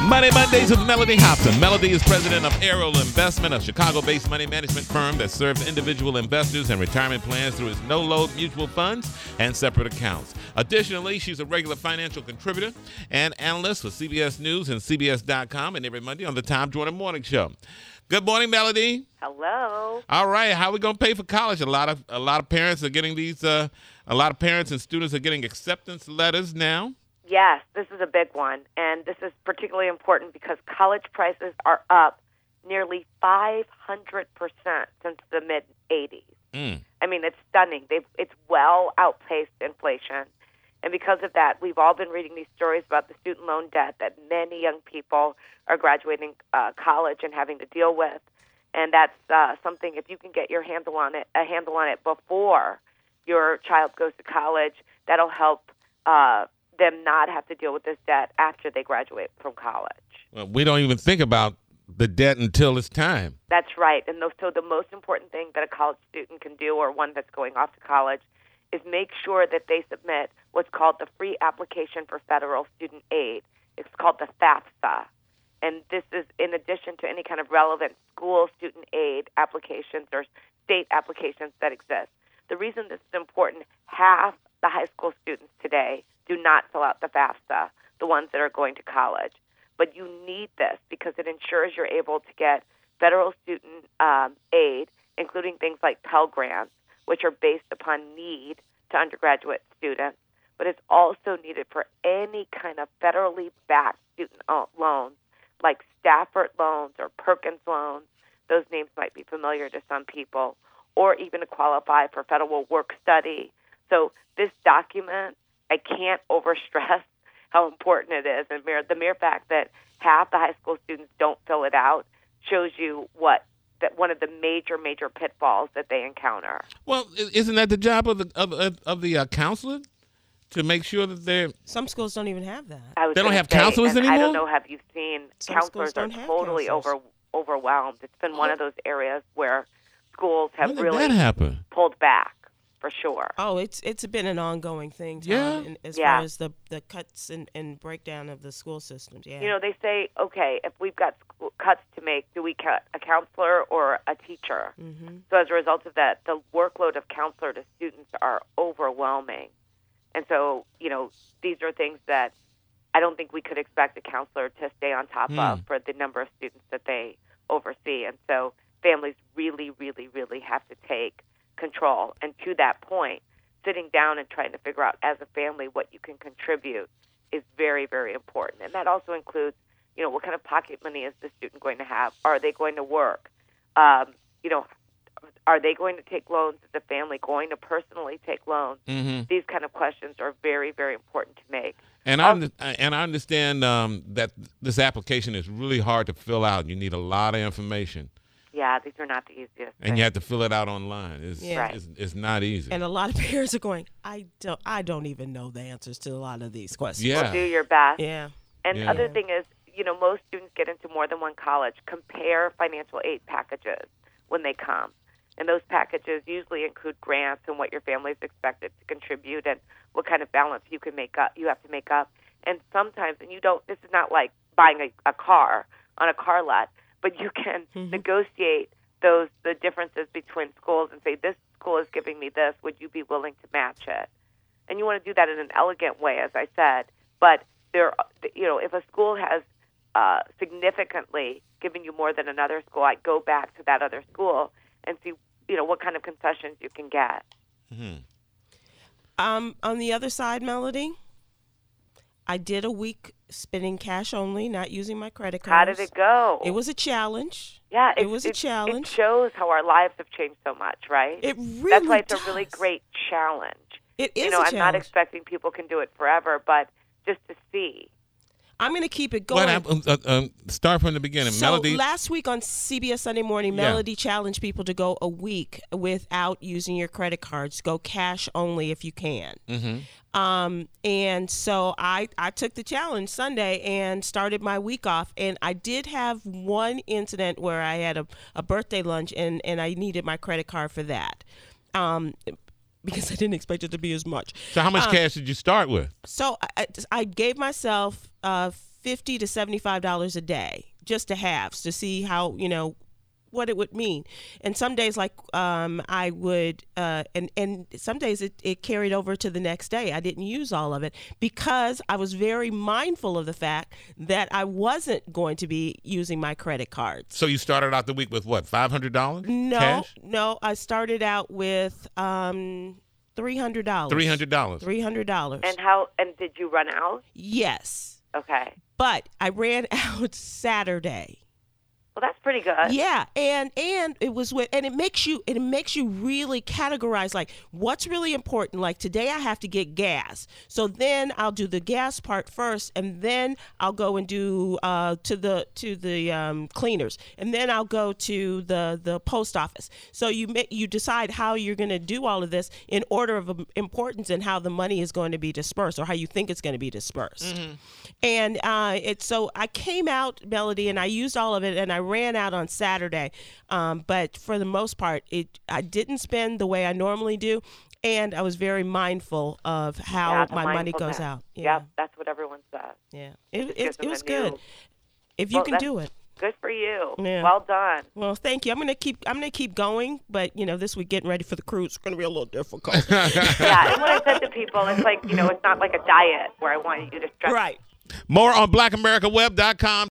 Money Mondays with Melody Hobson. Melody is president of Arrow Investment, a Chicago-based money management firm that serves individual investors and retirement plans through its no-load mutual funds and separate accounts. Additionally, she's a regular financial contributor and analyst for CBS News and CBS.com, and every Monday on the Tom Jordan Morning Show. Good morning, Melody. Hello. All right, how are we going to pay for college? A lot of parents are getting these. A lot of parents and students are getting acceptance letters now. Yes, this is a big one, and this is particularly important because college prices are up nearly 500% since the mid-'80s. I mean, it's stunning. It's well outpaced inflation, and because of that, we've all been reading these stories about the student loan debt that many young people are graduating college and having to deal with, and that's something, if you can get a handle on it before your child goes to college, that'll help them not have to deal with this debt after they graduate from college. Well, we don't even think about the debt until it's time. That's right. And so the most important thing that a college student can do, or one that's going off to college, is make sure that they submit what's called the Free Application for Federal Student Aid. It's called the FAFSA. And this is in addition to any kind of relevant school student aid applications or state applications that exist. The reason this is important, half the high school students today do not fill out the FAFSA, the ones that are going to college. But you need this because it ensures you're able to get federal student aid, including things like Pell Grants, which are based upon need to undergraduate students. But it's also needed for any kind of federally backed student loans, like Stafford loans or Perkins loans. Those names might be familiar to some people, or even to qualify for federal work study. So this document, I can't overstress how important it is. And the mere fact that half the high school students don't fill it out shows you that one of the major pitfalls that they encounter. Well, isn't that the job of the counselor to make sure that they're... Some schools don't even have that. They don't have counselors anymore? I don't know, have you seen, Some counselors schools are don't have totally counselors. overwhelmed. It's been one of those areas where schools have When did really that happen? pulled back, for sure. Oh, it's been an ongoing thing, Tom, Yeah. as Yeah. far as the cuts and breakdown of the school systems. Yeah. You know, they say, okay, if we've got cuts to make, do we cut a counselor or a teacher? Mm-hmm. So as a result of that, the workload of counselor to students are overwhelming. And so, you know, these are things that I don't think we could expect a counselor to stay on top of for the number of students that they oversee. And so families really have to take control. And to that point, sitting down and trying to figure out as a family what you can contribute is very important. And that also includes, you know, what kind of pocket money is the student going to have? Are they going to work? You know, are they going to take loans? Is the family going to personally take loans? Mm-hmm. These kind of questions are very important to make. And I understand that this application is really hard to fill out. You need a lot of information. Yeah, these are not the easiest. And you have to fill it out online. It's not easy. And a lot of parents are going, I don't even know the answers to a lot of these questions. Yeah. Well, do your best. Yeah. And Yeah. other thing is, you know, most students get into more than one college. Compare financial aid packages when they come. And those packages usually include grants and what your family is expected to contribute and what kind of balance you have to make up. And sometimes, and this is not like buying a car on a car lot, but you can negotiate the differences between schools and say, this school is giving me this, would you be willing to match it? And you want to do that in an elegant way, as I said. But if a school has significantly given you more than another school, I'd go back to that other school and see, you know, what kind of concessions you can get. Mm-hmm. On the other side, Melody, I did a week spending cash only, not using my credit cards. How did it go? It was a challenge. Yeah, it was a challenge. It shows how our lives have changed so much, right? It really That's why it's does. a really great challenge. It is You know, a I'm challenge. not expecting people can do it forever, but just to see. I'm going to keep it going. Start from the beginning. So Melody. last week on CBS Sunday Morning, Melody challenged people to go a week without using your credit cards. Go cash only if you can. Mm-hmm. And so I took the challenge Sunday and started my week off. And I did have one incident where I had a birthday lunch and I needed my credit card for that. Because I didn't expect it to be as much. So how much cash did you start with? So I gave myself $50 $50 to $75 a day just to have, to see how, what it would mean. And some days, like I would, and some days it carried over to the next day. I didn't use all of it because I was very mindful of the fact that I wasn't going to be using my credit cards. So you started out the week with what, $500? No, I started out with $300. $300. And did you run out? Yes. Okay. But I ran out Saturday. Well, that's pretty good. Yeah, and it was it makes you really categorize like what's really important. Like today I have to get gas, so then I'll do the gas part first, and then I'll go and do to the cleaners, and then I'll go to the post office. So you decide how you're going to do all of this in order of importance and how the money is going to be dispersed or how you think it's going to be dispersed. Mm-hmm. And so I came out, Melody, and I used all of it, and I ran out on Saturday. But for the most part, I didn't spend the way I normally do, and I was very mindful of how my money goes out. Yeah. Yep, that's what everyone says. Yeah, it was good. If you can do it. Good for you. Yeah. Well done. Well, thank you. I'm gonna keep going, but this week getting ready for the cruise is gonna be a little difficult. Yeah, and what I said to people, it's like it's not like a diet where I want you to stress. Right. More on BlackAmericaWeb.com.